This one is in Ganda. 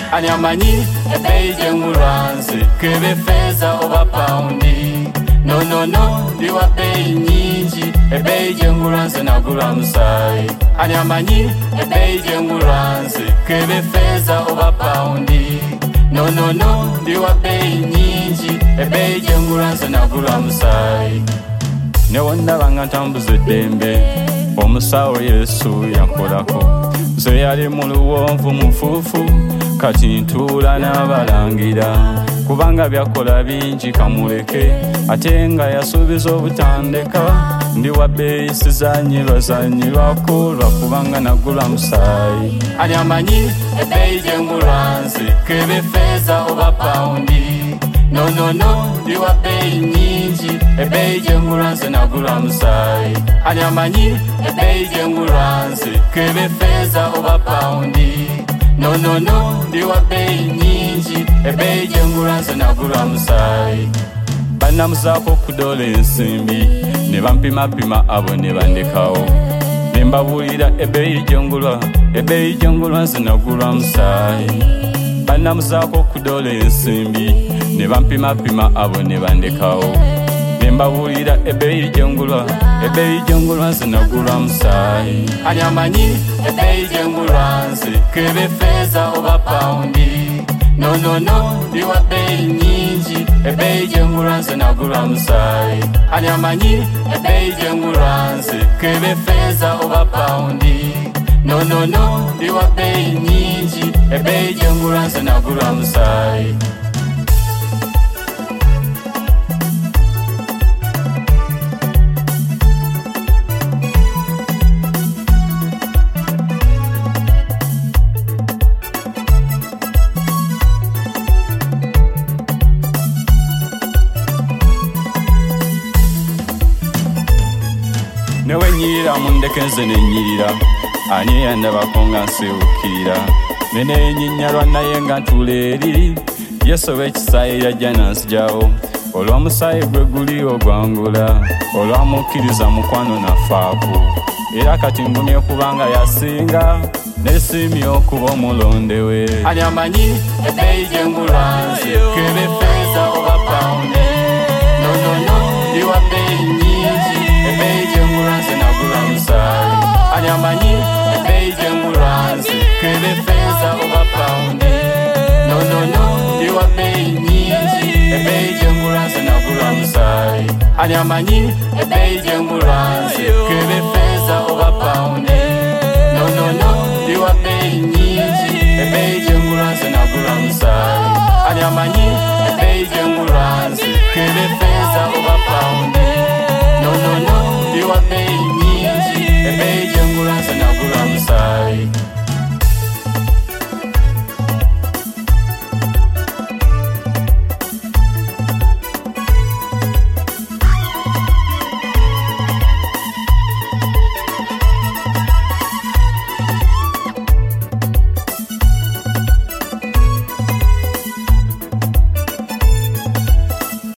ani amanyi ebbeeyi gye ngulwa nze kebe feza oba paundi no ndi wa bbeeyi nyingi ebbeeyi gye ngulwa nze nagulwa musaayi ani amanyi ebbeeyi gye ngulwa nze kebe feza oba paundi no ndi wa bbeeyi nyingi ebbeeyi gye ngulwa nze nagulwa musaayi newondaba nga ntambuza eddembe omusawo Yesu yankolako nze yali mu luwonvu mufuufu kati ntuula n'abalangira kubanga byakola bingi kamuleke ate nga yasuubiza obutandeka ndi wa bbeeyi sizanyirwako lwakubanga nagulwa musaayi ani amanyi ebbeeyi gye ngulwa nze kebe feza oba paundi no ndi wa bbeeyi nyingi ebbeeyi gye ngulwa nze nagulwa musaayi ani amanyi ebbeeyi gye ngulwa nze kebe feza oba paundi no ndi wa bbeeyi nyingi ebbeeyi gye ngulwa nze nagulwa musaayi bannamuzaako okudoola ensimbi ne bampimapima abo ne bandekawo ne mbabuulira ebbeeyi gye ngulwa nze nagulwa musaayi bannamuzaako okudoola ensimbi ne bampimapima abo ne bandekawo ne mbabuulira ebbeeyi gye ngulwa nze nagulwa musaayi ani amanyi ebbeeyi gye ngulwa nze kebe feza oba paundi no ndi wa bbeeyi nyingi ebbeeyi gye ngulwa nze nagulwa musaayi ani amanyi ebbeeyi gye ngulwa nze kebe feza oba paundi no ndi wa bbeeyi nyingi ebbeeyi gye ngulwa nze nagulwa musaayi newe nyirira mundeke nze nenyirira ani yandabako nga nsewukirira nenenyinyalwa naye nga ntula eri Yesu w'ekisaayi yajja nansijawo olw'omusaayi gwe guli ogwangula olwamukkiriza mukwano nafaaku era kati ngumye kubanga yasinga nesimye okuba omulondewe ani amanyi ebbeeyi gye ngulwa nze kebe feza oba paundi no ndi wa bbeeyi nyingi ebbeeyi gye ngulwa nze nagulwa musaayi ani amanyi ebbeeyi gye ngulwa nze kebe feza oba paundi no ndi wa bbeeyi nyingi ebbeeyi gye ngulwa nze nagulwa musaayi ani amanyi ebbeeyi gye ngulwa nze kebe feza oba paundi